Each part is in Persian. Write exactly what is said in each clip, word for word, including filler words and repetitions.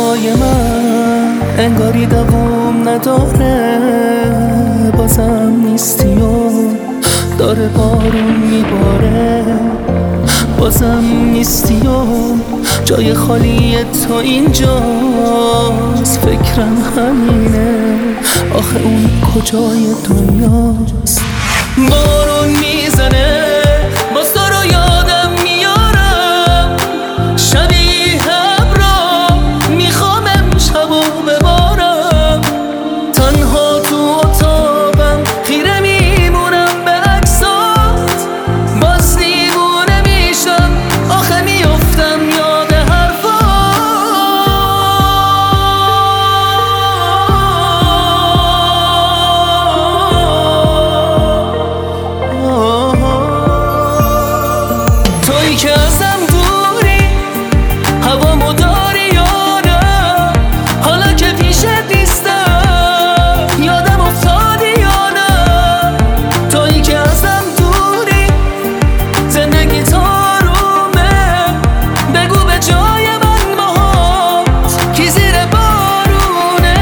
های من انگاری دوام نداره، بازم نیستی و داره بارون میباره، بازم نیستی و جای خالی تو اینجاست. فکرم همینه، آخه اون کجای دنیاست؟ بارون میزنه باز تو رو یادم میارم، شبیه ابرا میخوام امشب و ببارم، تنها تو اتاقم خیره میمونم به عکسات، باز دیوونه میشم آخه میفتم یاد حرفات. تویی که ازم دوری هوامو داری یا نه، حالا که پیشت نیستم یادم افتادی یا نه. تویی که ازم دوری زندگی تارومه، بگو به جای من باهات کی زیر بارونه.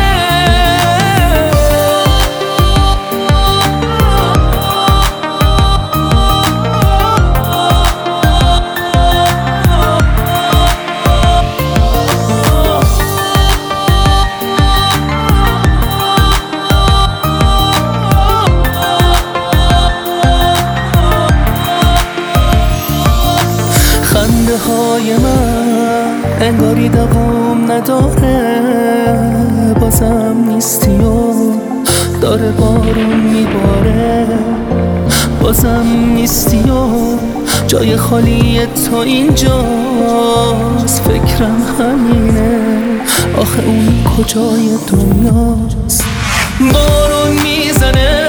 خنده های من انگاری دوام نداره، بازم نیستی و داره بارون میباره، بازم نیستی و جای خالی تو اینجاست. فکرم همینه، آخه اون کجای دنیاست؟ بارون میزنه